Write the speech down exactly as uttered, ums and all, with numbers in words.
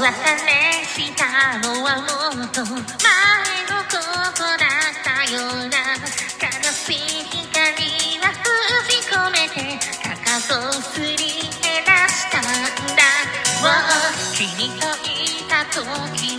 れしたのはもっと前のことだったような悲しい光は封じ込めてかかとをすり減らしたんだ、oh、君といた時